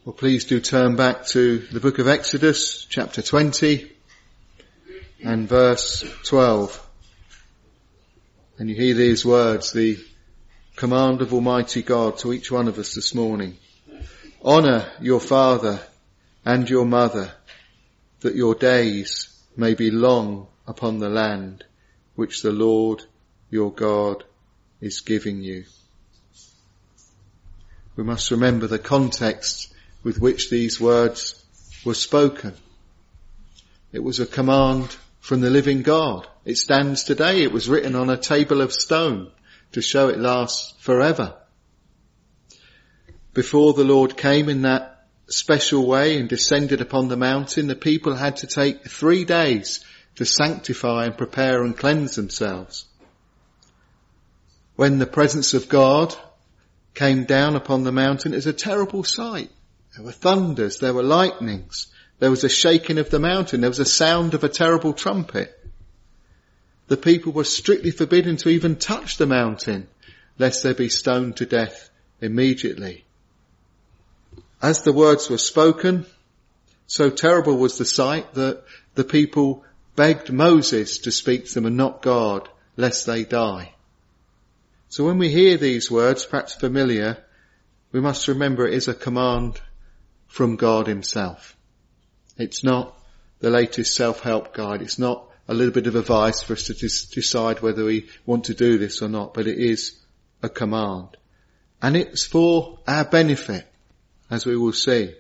Well, please do turn back to the book of Exodus, chapter 20 and verse 12. And you hear these words, the command of Almighty God to each one of us this morning. Honour your father and your mother, that your days may be long upon the land which the Lord your God is giving you. We must remember the context with which these words were spoken. It was a command from the living God. It stands today. It was written on a table of stone to show it lasts forever. Before the Lord came in that special way and descended upon the mountain, the people had to take 3 days to sanctify and prepare and cleanse themselves. When the presence of God came down upon the mountain, it was a terrible sight. There were thunders, there were lightnings, there was a shaking of the mountain, there was a sound of a terrible trumpet. The people were strictly forbidden to even touch the mountain, lest they be stoned to death immediately. As the words were spoken, so terrible was the sight that the people begged Moses to speak to them and not God, lest they die. So when we hear these words, perhaps familiar, we must remember it is a command from God himself. It's not the latest self-help guide. It's not a little bit of advice for us to decide whether we want to do this or not, but it is a command. And it's for our benefit, as we will see.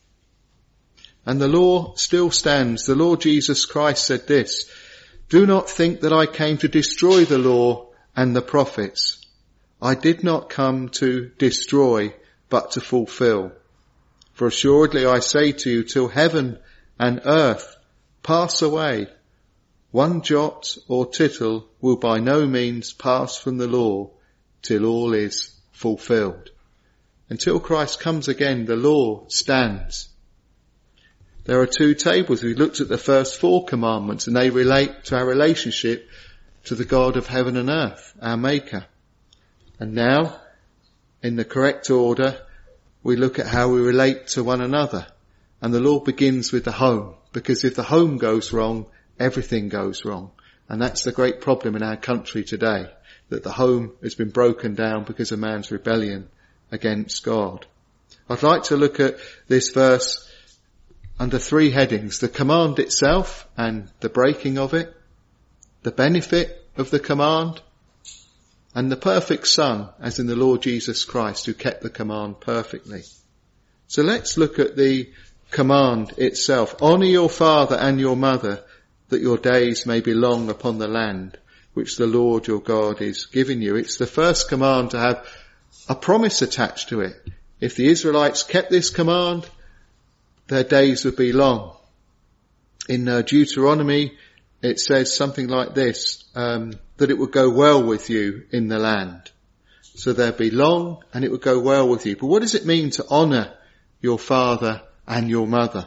And the law still stands. The Lord Jesus Christ said this, "Do not think that I came to destroy the law and the prophets. I did not come to destroy, but to fulfill. For assuredly I say to you, till heaven and earth pass away, one jot or tittle will by no means pass from the law till all is fulfilled." Until Christ comes again, the law stands. There are 2 tables. We looked at the first 4 commandments, and they relate to our relationship to the God of heaven and earth, our Maker. And now, in the correct order, we look at how we relate to one another. And the law begins with the home, because if the home goes wrong, everything goes wrong. And that's the great problem in our country today, that the home has been broken down because of man's rebellion against God. I'd like to look at this verse under 3 headings: the command itself and the breaking of it, the benefit of the command, and the perfect Son, as in the Lord Jesus Christ, who kept the command perfectly. So let's look at the command itself. Honour your father and your mother, that your days may be long upon the land which the Lord your God is giving you. It's the first command to have a promise attached to it. If the Israelites kept this command, their days would be long. In Deuteronomy, it says something like this, that it would go well with you in the land. So there'd be long and it would go well with you. But what does it mean to honour your father and your mother?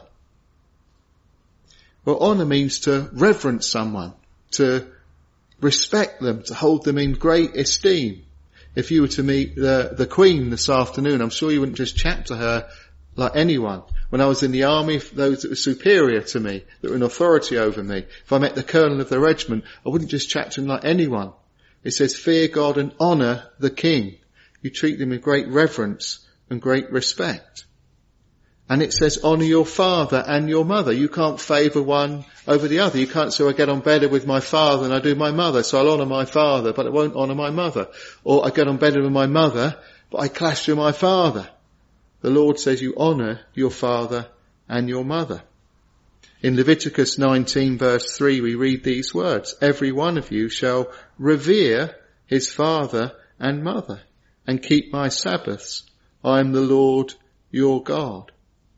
Well, honour means to reverence someone, to respect them, to hold them in great esteem. If you were to meet the Queen this afternoon, I'm sure you wouldn't just chat to her like anyone. When I was in the army, those that were superior to me, that were in authority over me, if I met the colonel of the regiment, I wouldn't just chat to him like anyone. It says, fear God and honour the king. You treat them with great reverence and great respect. And it says, honour your father and your mother. You can't favour one over the other. You can't say, I get on better with my father than I do my mother, so I'll honour my father, but I won't honour my mother. Or I get on better with my mother, but I clash with my father. The Lord says you honour your father and your mother. In Leviticus 19 verse 3 we read these words, every one of you shall revere his father and mother and keep my Sabbaths. I am the Lord your God.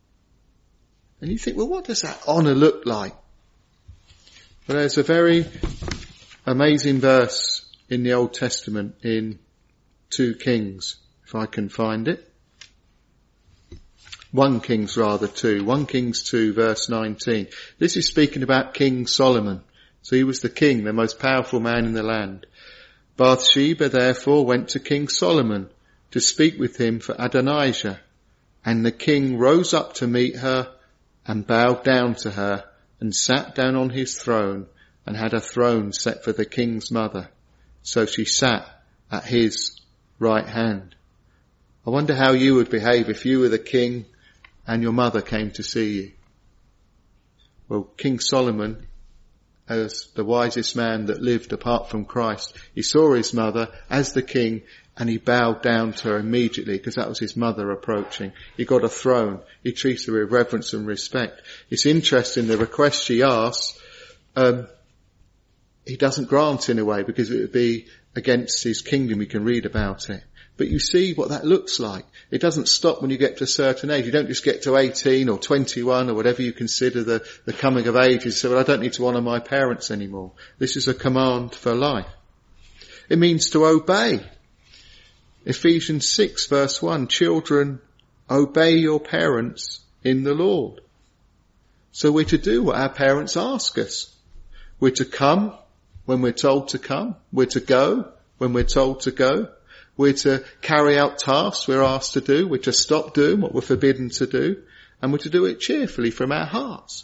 And you think, well, what does that honour look like? Well, there's a very amazing verse in the Old Testament in 2 Kings, if I can find it. 1 Kings 2 verse 19. This is speaking about King Solomon. So he was the king, the most powerful man in the land. Bathsheba therefore went to King Solomon to speak with him for Adonijah, And the king rose up to meet her and bowed down to her and sat down on his throne and had a throne set for the king's mother. So she sat at his right hand. I wonder how you would behave if you were the king and your mother came to see you. Well, King Solomon, as the wisest man that lived apart from Christ, he saw his mother as the king and he bowed down to her immediately because that was his mother approaching. He got a throne. He treated her with reverence and respect. It's interesting, the request she asks, he doesn't grant in a way because it would be against his kingdom. We can read about it. But you see what that looks like. It doesn't stop when you get to a certain age. You don't just get to 18 or 21 or whatever you consider the coming of age. You say, well, I don't need to honour my parents anymore. This is a command for life. It means to obey. Ephesians 6 verse 1, children, obey your parents in the Lord. So we're to do what our parents ask us. We're to come when we're told to come. We're to go when we're told to go. We're to carry out tasks we're asked to do. We're to stop doing what we're forbidden to do. And we're to do it cheerfully from our hearts.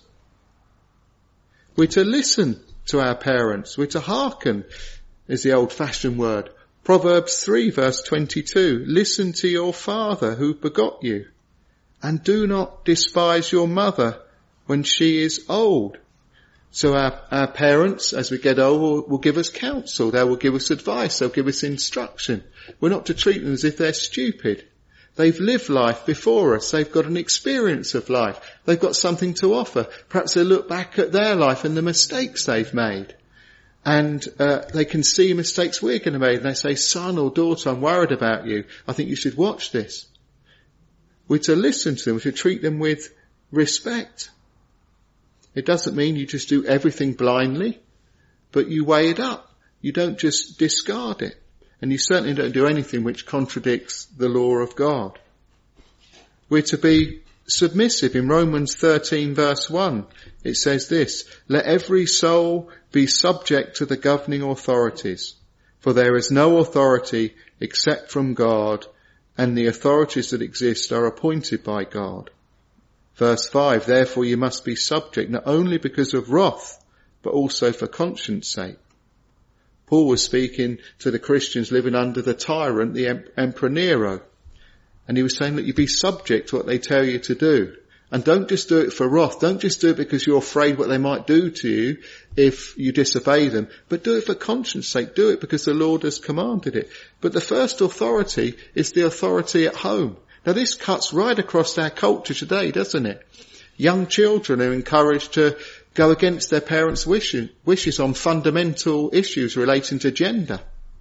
We're to listen to our parents. We're to hearken, is the old-fashioned word. Proverbs 3 verse 22, listen to your father who begot you, and do not despise your mother when she is old. So our parents, as we get old, will give us counsel. They will give us advice. They'll give us instruction. We're not to treat them as if they're stupid. They've lived life before us. They've got an experience of life. They've got something to offer. Perhaps they look back at their life and the mistakes they've made. And they can see mistakes we're going to make. And they say, son or daughter, I'm worried about you. I think you should watch this. We're to listen to them. We're to treat them with respect. It doesn't mean you just do everything blindly, but you weigh it up. You don't just discard it. And you certainly don't do anything which contradicts the law of God. We're to be submissive. In Romans 13 verse 1, it says this, let every soul be subject to the governing authorities, for there is no authority except from God, and the authorities that exist are appointed by God. Verse 5, therefore you must be subject not only because of wrath, but also for conscience sake. Paul was speaking to the Christians living under the tyrant, the Emperor Nero. And he was saying that you be subject to what they tell you to do. And don't just do it for wrath. Don't just do it because you're afraid what they might do to you if you disobey them. But do it for conscience sake. Do it because the Lord has commanded it. But the first authority is the authority at home. Now this cuts right across our culture today, doesn't it? Young children are encouraged to go against their parents' wishes on fundamental issues relating to gender.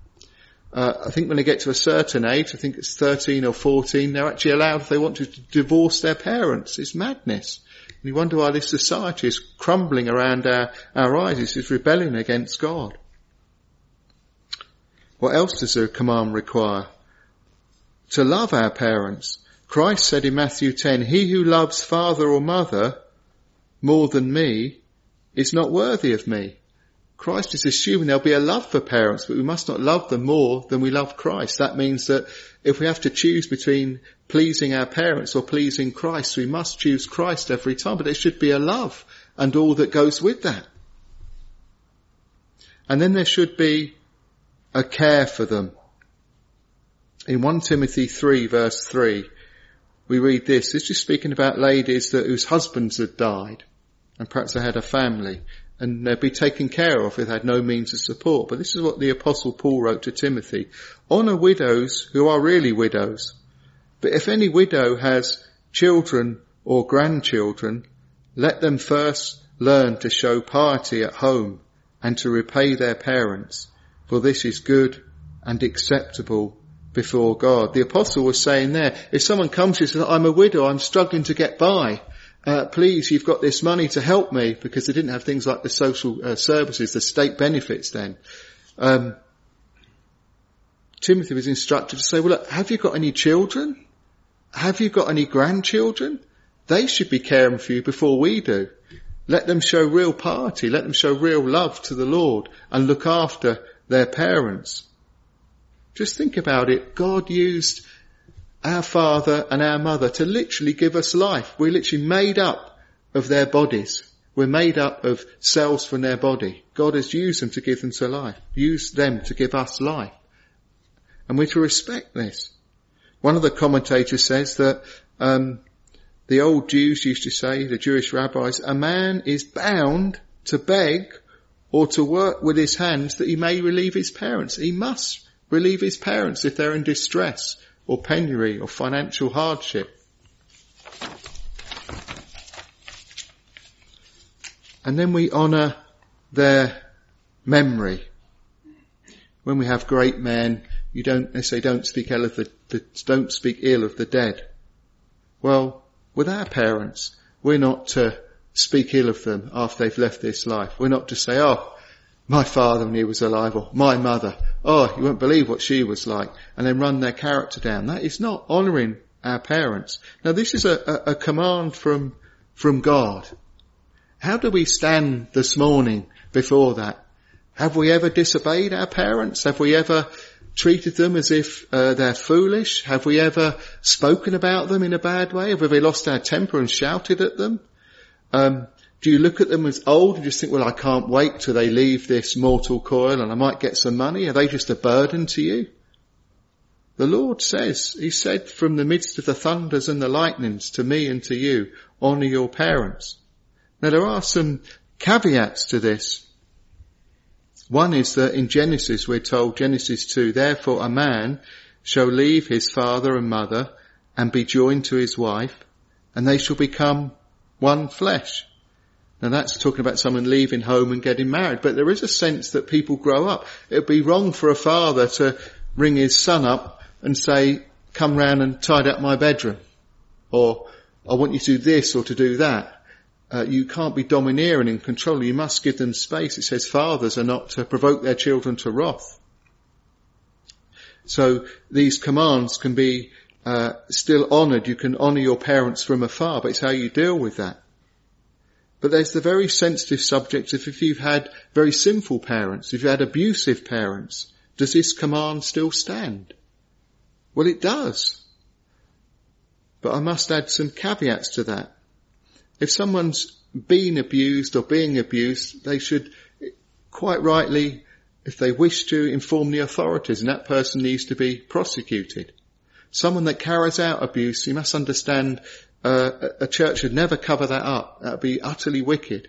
I think when they get to a certain age, I think it's 13 or 14, they're actually allowed, if they want to, divorce their parents. It's madness. And you wonder why this society is crumbling around our eyes. This is rebellion against God. What else does the command require? To love our parents. Christ said in Matthew 10, he who loves father or mother more than me is not worthy of me. Christ is assuming there'll be a love for parents, but we must not love them more than we love Christ. That means that if we have to choose between pleasing our parents or pleasing Christ, we must choose Christ every time. But there should be a love and all that goes with that. And then there should be a care for them. In 1 Timothy 3 verse 3, we read this. This is speaking about ladies whose husbands had died and perhaps they had a family. And they'd be taken care of if they had no means of support. But this is what the Apostle Paul wrote to Timothy. Honour widows who are really widows. But if any widow has children or grandchildren, let them first learn to show piety at home and to repay their parents. For this is good and acceptable before God. The Apostle was saying there, if someone comes to you and says, I'm a widow, I'm struggling to get by. Please, you've got this money to help me, because they didn't have things like the social services, the state benefits then. Timothy was instructed to say, well, look, have you got any children? Have you got any grandchildren? They should be caring for you before we do. Let them show real piety. Let them show real love to the Lord and look after their parents. Just think about it. God used our father and our mother to literally give us life. We're literally made up of their bodies. We're made up of cells from their body. God has used them to give them to life, used them to give us life. And we're to respect this. One of the commentators says that the old Jews used to say, the Jewish rabbis, a man is bound to beg or to work with his hands that he may relieve his parents. He must relieve his parents if they're in distress or penury or financial hardship. And then we honour their memory. When we have great men, they say don't speak ill of the dead. Well, with our parents, we're not to speak ill of them after they've left this life. We're not to say, oh, my father when he was alive, or my mother, oh, you won't believe what she was like, and then run their character down. That is not honouring our parents. Now this is a command from God. How do we stand this morning before that? Have we ever disobeyed our parents? Have we ever treated them as if they're foolish? Have we ever spoken about them in a bad way? Have we lost our temper and shouted at them? Do you look at them as old and just think, well, I can't wait till they leave this mortal coil and I might get some money? Are they just a burden to you? The Lord says, he said, from the midst of the thunders and the lightnings to me and to you, honour your parents. Now there are some caveats to this. One is that in Genesis we're told, Genesis 2, therefore a man shall leave his father and mother and be joined to his wife, and they shall become one flesh. Now that's talking about someone leaving home and getting married, but there is a sense that people grow up. It would be wrong for a father to ring his son up and say, come round and tidy up my bedroom, or I want you to do this or to do that. You can't be domineering and controlling. You must give them space. It says fathers are not to provoke their children to wrath. So these commands can be still honoured. You can honour your parents from afar, but it's how you deal with that. But there's the very sensitive subject of if you've had very sinful parents, if you've had abusive parents, does this command still stand? Well, it does. But I must add some caveats to that. If someone's been abused or being abused, they should quite rightly, if they wish to, inform the authorities, and that person needs to be prosecuted. Someone that carries out abuse, you must understand, a church should never cover that up. That would be utterly wicked.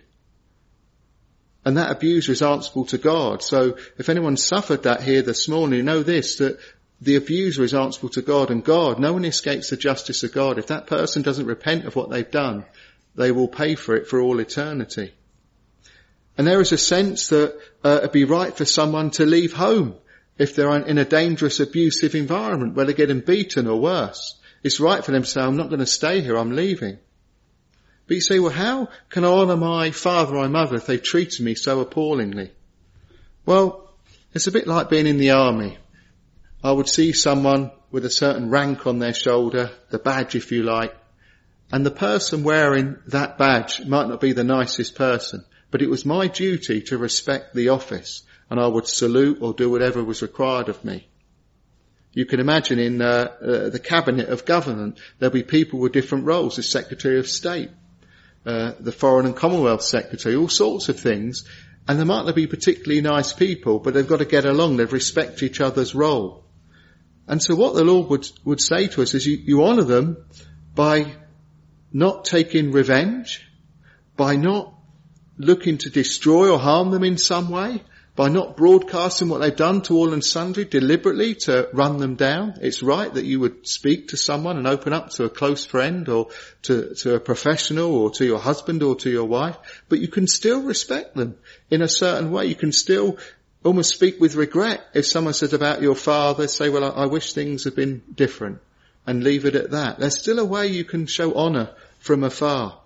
And that abuser is answerable to God. So if anyone suffered that here this morning, know this, that the abuser is answerable to God, and God, no one escapes the justice of God. If that person doesn't repent of what they've done, they will pay for it for all eternity. And there is a sense that it'd be right for someone to leave home if they're in a dangerous, abusive environment where they're getting beaten or worse. It's right for them to say, I'm not going to stay here, I'm leaving. But you say, well, how can I honour my father or my mother if they've treated me so appallingly? Well, it's a bit like being in the army. I would see someone with a certain rank on their shoulder, the badge if you like, and the person wearing that badge might not be the nicest person, but it was my duty to respect the office, and I would salute or do whatever was required of me. You can imagine in the cabinet of government, there'll be people with different roles, the Secretary of State, the Foreign and Commonwealth Secretary, all sorts of things, and there might not be particularly nice people, but they've got to get along, they respect each other's role. And so what the Lord would say to us is you honour them by not taking revenge, by not looking to destroy or harm them in some way, by not broadcasting what they've done to all and sundry deliberately to run them down. It's right that you would speak to someone and open up to a close friend or to a professional or to your husband or to your wife, but you can still respect them in a certain way. You can still almost speak with regret. If someone says about your father, say, well, I wish things had been different, and leave it at that. There's still a way you can show honour from afar.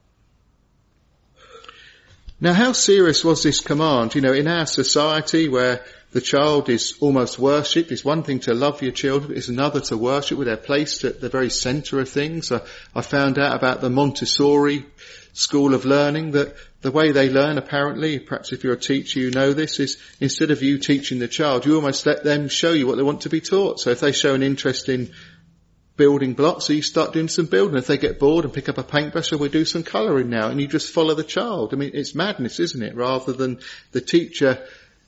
Now, how serious was this command? You know, in our society where the child is almost worshipped, it's one thing to love your children, it's another to worship, where they're placed at the very centre of things. I found out about the Montessori school of learning, that the way they learn, apparently, perhaps if you're a teacher you know this, is instead of you teaching the child, you almost let them show you what they want to be taught. So if they show an interest in building blocks, so you start doing some building. If they get bored and pick up a paintbrush, so we do some colouring now, and you just follow the child. I mean, it's madness, isn't it? Rather than the teacher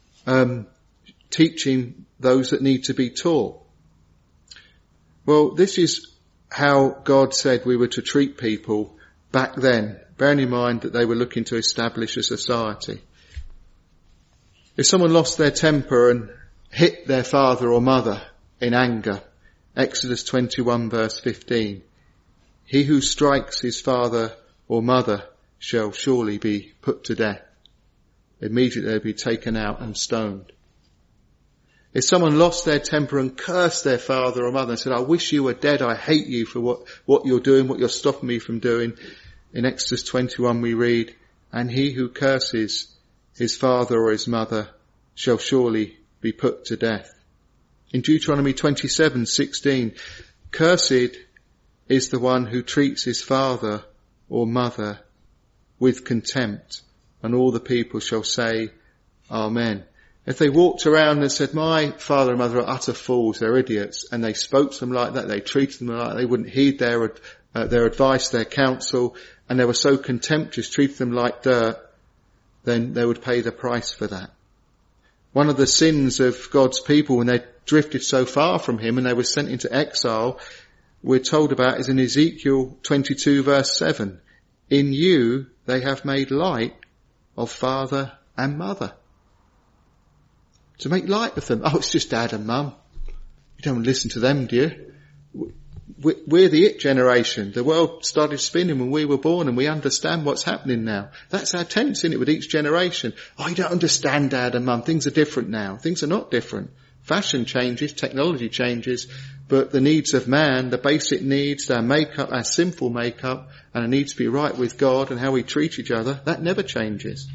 teaching those that need to be taught. Well, this is how God said we were to treat people back then, bearing in mind that they were looking to establish a society. If someone lost their temper and hit their father or mother in anger, Exodus 21 verse 15, he who strikes his father or mother shall surely be put to death. Immediately they'll be taken out and stoned. If someone lost their temper and cursed their father or mother and said, I wish you were dead, I hate you for what you're doing, what you're stopping me from doing, in Exodus 21 we read, and he who curses his father or his mother shall surely be put to death. In Deuteronomy 27:16, cursed is the one who treats his father or mother with contempt, and all the people shall say, Amen. If they walked around and said, my father and mother are utter fools, they're idiots, and they spoke to them like that, they treated them like that, they wouldn't heed their advice, their counsel, and they were so contemptuous, treated them like dirt, then they would pay the price for that. One of the sins of God's people when they drifted so far from him and they were sent into exile, we're told about is in Ezekiel 22 verse 7. In you they have made light of father and mother. To make light of them. Oh, it's just dad and mum. You don't listen to them, do you? We're the it generation. The world started spinning when we were born and we understand what's happening now. That's our tendency, isn't it, with each generation. Oh, you don't understand dad and mum. Things are different now. Things are not different. Fashion changes, technology changes, but the needs of man, the basic needs, our makeup, our sinful makeup, and our need to be right with God and how we treat each other, that never changes.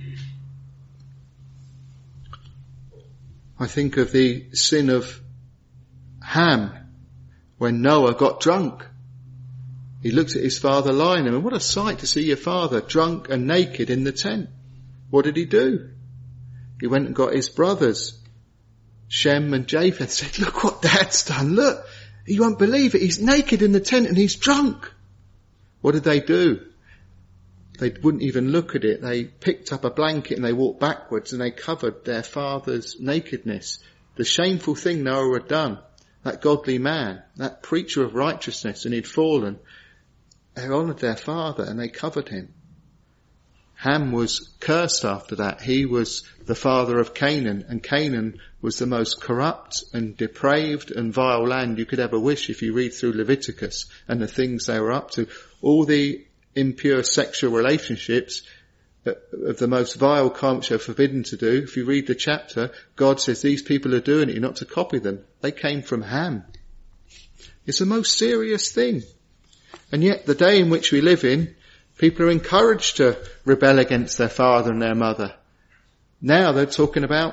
I think of the sin of Ham when Noah got drunk. He looked at his father lying, and what a sight to see your father drunk and naked in the tent. What did he do? He went and got his brothers, Shem and Japheth, and said, look what dad's done, look, you won't believe it, he's naked in the tent and he's drunk. What did they do? They wouldn't even look at it. They picked up a blanket and they walked backwards and they covered their father's nakedness. The shameful thing Noah had done, that godly man, that preacher of righteousness, and he'd fallen. They honoured their father and they covered him. Ham was cursed after that. He was the father of Canaan, and Canaan was the most corrupt and depraved and vile land you could ever wish if you read through Leviticus and the things they were up to. All the impure sexual relationships of the most vile kind which are forbidden to do. If you read the chapter, God says these people are doing it, you're not to copy them. They came from Ham. It's the most serious thing. And yet the day in which we live in, people are encouraged to rebel against their father and their mother. Now they're talking about,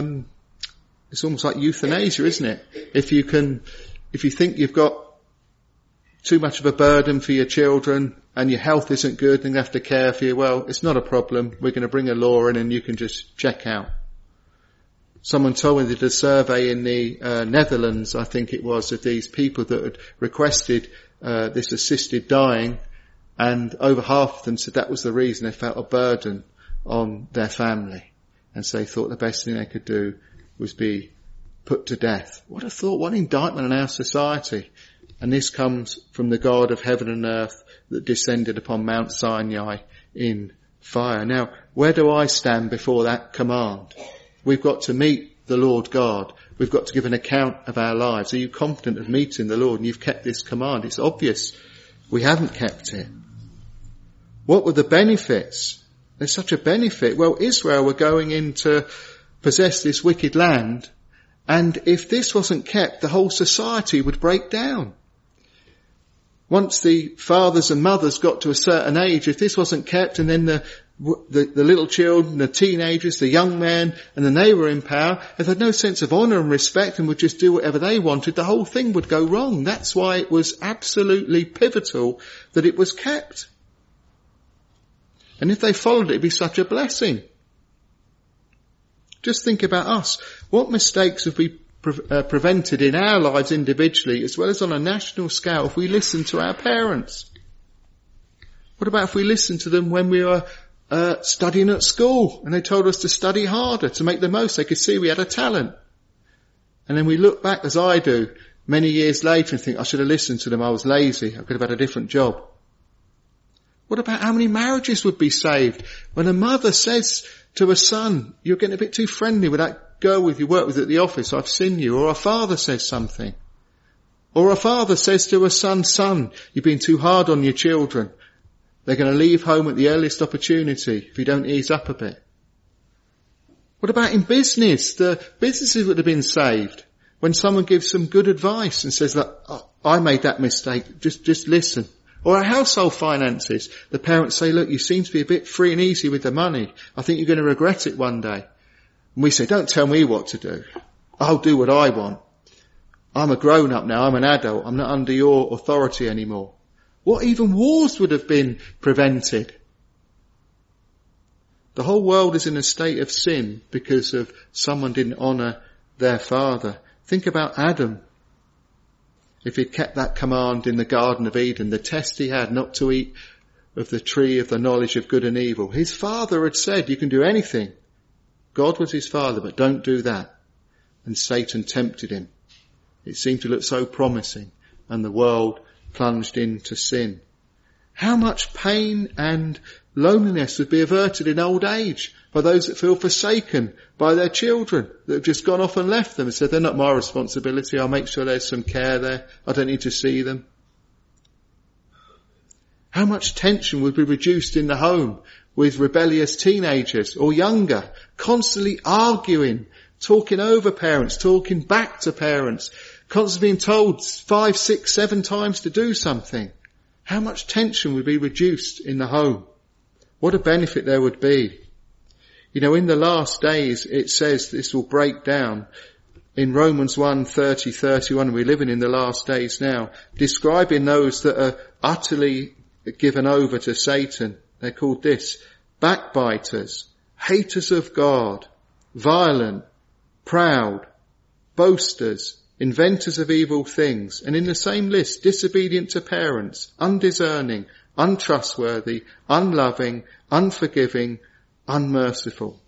it's almost like euthanasia, isn't it? If you think you've got too much of a burden for your children and your health isn't good and they have to care for you, well, it's not a problem. We're going to bring a law in and you can just check out. Someone told me they did a survey in the Netherlands, I think it was, of these people that had requested this assisted dying, and over half of them said that was the reason they felt a burden on their family. And so they thought the best thing they could do was be put to death. What a thought, what an indictment on our society. And this comes from the God of heaven and earth that descended upon Mount Sinai in fire. Now, where do I stand before that command? We've got to meet the Lord God. We've got to give an account of our lives. Are you confident of meeting the Lord and you've kept this command? It's obvious we haven't kept it. What were the benefits? There's such a benefit. Well, Israel were going in to possess this wicked land, and if this wasn't kept, the whole society would break down. Once the fathers and mothers got to a certain age, if this wasn't kept, and then the little children, the teenagers, the young men, and then they were in power, if they had no sense of honour and respect and would just do whatever they wanted, the whole thing would go wrong. That's why it was absolutely pivotal that it was kept. And if they followed it, it'd be such a blessing. Just think about us. What mistakes have we prevented in our lives individually as well as on a national scale if we listen to our parents? What about if we listened to them when we were studying at school and they told us to study harder, to make the most? They could see we had a talent. And then we look back, as I do, many years later and think, I should have listened to them, I was lazy, I could have had a different job. What about how many marriages would be saved when a mother says to a son, you're getting a bit too friendly with that girl you work with at the office, I've seen you. Or a father says something. Or a father says to a son, you've been too hard on your children. They're going to leave home at the earliest opportunity if you don't ease up a bit. What about in business? The businesses would have been saved when someone gives some good advice and says, look, I made that mistake, just listen. Or our household finances. The parents say, look, you seem to be a bit free and easy with the money. I think you're going to regret it one day. And we say, don't tell me what to do. I'll do what I want. I'm a grown up now. I'm an adult. I'm not under your authority anymore. What even wars would have been prevented? The whole world is in a state of sin because of someone didn't honour their father. Think about Adam. If he'd kept that command in the Garden of Eden, the test he had not to eat of the tree of the knowledge of good and evil. His father had said, you can do anything. God was his father, but don't do that. And Satan tempted him. It seemed to look so promising, and the world plunged into sin. How much pain and loneliness would be averted in old age by those that feel forsaken by their children that have just gone off and left them and said, they're not my responsibility, I'll make sure there's some care there, I don't need to see them. How much tension would be reduced in the home with rebellious teenagers or younger, constantly arguing, talking over parents, talking back to parents, constantly being told 5, 6, 7 times to do something. How much tension would be reduced in the home? What a benefit there would be. You know, in the last days, it says this will break down. In Romans 1:30-31, we're living in the last days now, describing those that are utterly given over to Satan. They're called this: backbiters, haters of God, violent, proud, boasters, inventors of evil things. And in the same list, disobedient to parents, undiscerning, untrustworthy, unloving, unforgiving, unmerciful.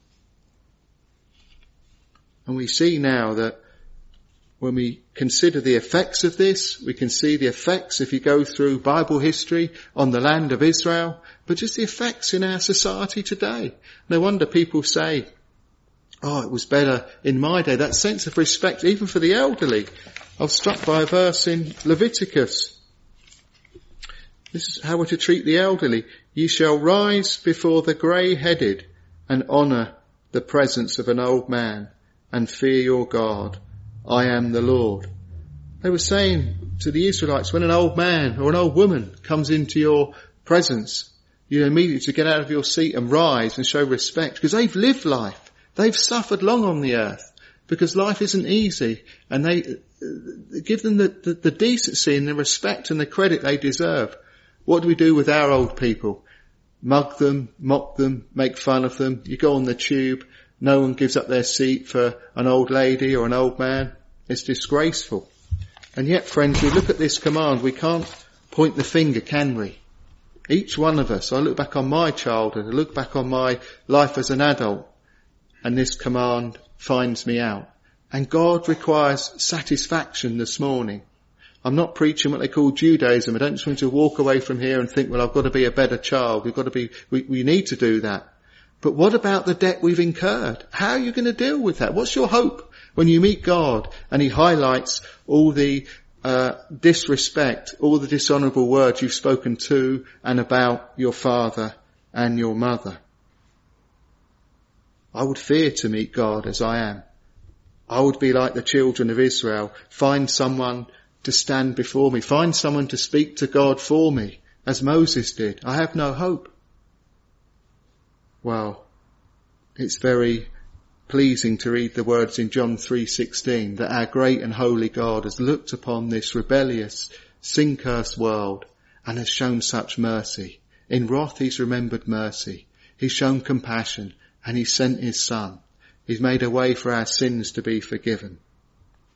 And we see now that when we consider the effects of this, we can see the effects, if you go through Bible history, on the land of Israel, but just the effects in our society today. No wonder people say, oh, it was better in my day. That sense of respect, even for the elderly. I was struck by a verse in Leviticus. This is how we're to treat the elderly. Ye shall rise before the grey-headed and honour the presence of an old man and fear your God. I am the Lord. They were saying to the Israelites, when an old man or an old woman comes into your presence, you immediately to get out of your seat and rise and show respect, because they've lived life. They've suffered long on the earth because life isn't easy, and they give them the decency and the respect and the credit they deserve. What do we do with our old people? Mug them, mock them, make fun of them. You go on the tube, no one gives up their seat for an old lady or an old man. It's disgraceful. And yet, friends, we look at this command, we can't point the finger, can we? Each one of us, I look back on my childhood, I look back on my life as an adult, and this command finds me out. And God requires satisfaction this morning. I'm not preaching what they call Judaism. I don't just want to walk away from here and think, well, I've got to be a better child. We need to do that. But what about the debt we've incurred? How are you going to deal with that? What's your hope when you meet God and he highlights all the disrespect, all the dishonourable words you've spoken to and about your father and your mother? I would fear to meet God as I am. I would be like the children of Israel, find someone to stand before me, find someone to speak to God for me, as Moses did. I have no hope. Well, it's very pleasing to read the words in John 3:16 that our great and holy God has looked upon this rebellious, sin-cursed world and has shown such mercy. In wrath he's remembered mercy. He's shown compassion and he sent his Son. He's made a way for our sins to be forgiven.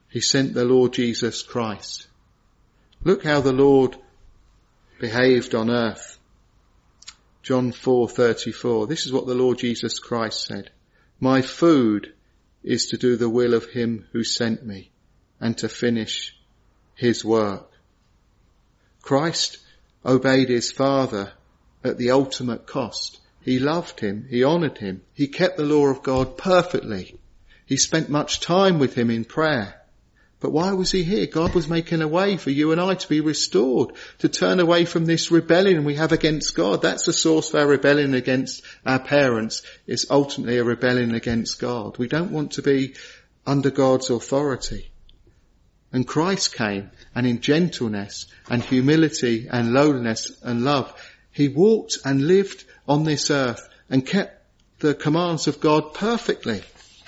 He sent the Lord Jesus Christ. Look how the Lord behaved on earth. John 4:34. This is what the Lord Jesus Christ said. My food is to do the will of him who sent me and to finish his work. Christ obeyed his Father at the ultimate cost. He loved him. He honoured him. He kept the law of God perfectly. He spent much time with him in prayer. But why was he here? God was making a way for you and I to be restored, to turn away from this rebellion we have against God. That's the source of our rebellion against our parents. It's ultimately a rebellion against God. We don't want to be under God's authority. And Christ came, and in gentleness and humility and lowliness and love, he walked and lived on this earth and kept the commands of God perfectly.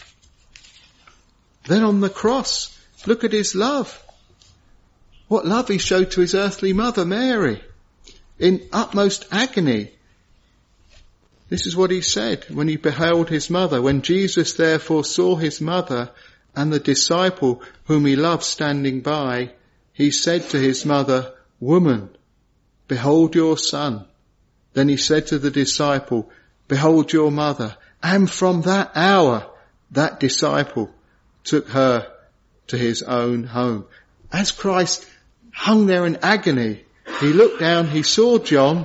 Then on the cross, look at his love. What love he showed to his earthly mother, Mary, in utmost agony. This is what he said when he beheld his mother. When Jesus therefore saw his mother and the disciple whom he loved standing by, he said to his mother, Woman, behold your son. Then he said to the disciple, Behold your mother. And from that hour, that disciple took her to his own home. As Christ hung there in agony, he looked down, he saw John,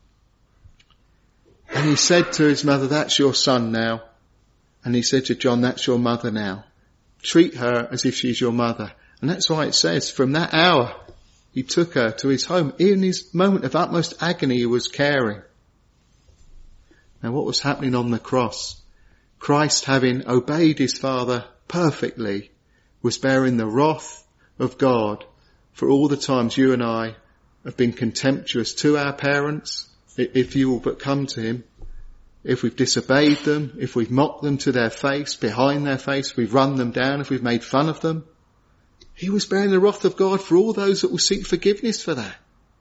and he said to his mother, That's your son now. And he said to John, That's your mother now. Treat her as if she's your mother. And that's why it says, from that hour, he took her to his home. In his moment of utmost agony, he was caring. Now what was happening on the cross? Christ, having obeyed his Father perfectly, was bearing the wrath of God for all the times you and I have been contemptuous to our parents, if you will but come to him, if we've disobeyed them, if we've mocked them to their face, behind their face, we've run them down, if we've made fun of them. He was bearing the wrath of God for all those that will seek forgiveness for that.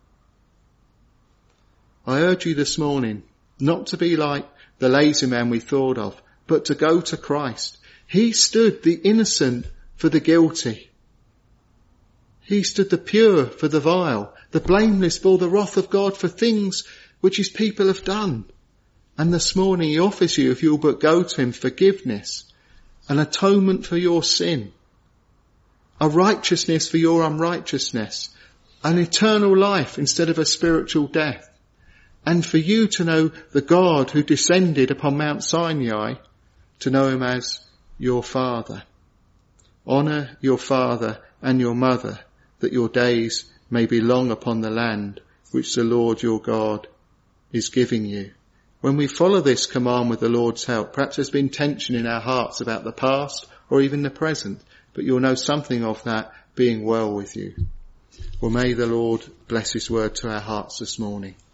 I urge you this morning not to be like the lazy man we thought of, but to go to Christ. He stood the innocent for the guilty. He stood the pure for the vile. The blameless bore the wrath of God for things which his people have done. And this morning he offers you, if you'll but go to him, forgiveness, an atonement for your sin, a righteousness for your unrighteousness, an eternal life instead of a spiritual death, and for you to know the God who descended upon Mount Sinai, to know him as your Father. Honour your father and your mother, that your days may be long upon the land which the Lord your God is giving you. When we follow this command with the Lord's help, perhaps there's been tension in our hearts about the past or even the present, but you'll know something of that being well with you. Well, may the Lord bless his word to our hearts this morning.